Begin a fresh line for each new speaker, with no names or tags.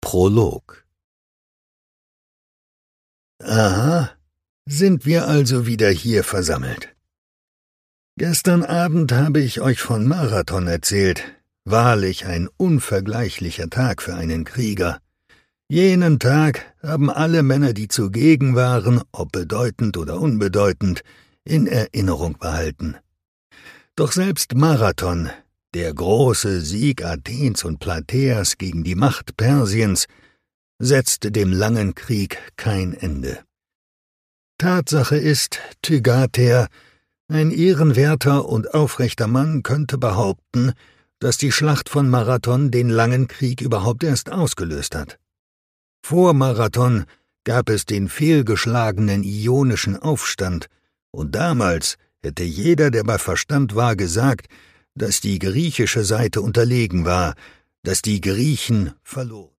Prolog. Aha, sind wir also wieder hier versammelt. Gestern Abend habe ich euch von Marathon erzählt, wahrlich ein unvergleichlicher Tag für einen Krieger. Jenen Tag haben alle Männer, die zugegen waren, ob bedeutend oder unbedeutend, in Erinnerung behalten. Doch selbst Marathon, der große Sieg Athens und Platäas gegen die Macht Persiens, setzte dem langen Krieg kein Ende. Tatsache ist, Tygater, ein ehrenwerter und aufrechter Mann, könnte behaupten, dass die Schlacht von Marathon den langen Krieg überhaupt erst ausgelöst hat. Vor Marathon gab es den fehlgeschlagenen Ionischen Aufstand, und damals hätte jeder, der bei Verstand war, gesagt, dass die griechische Seite unterlegen war, dass die Griechen verloren.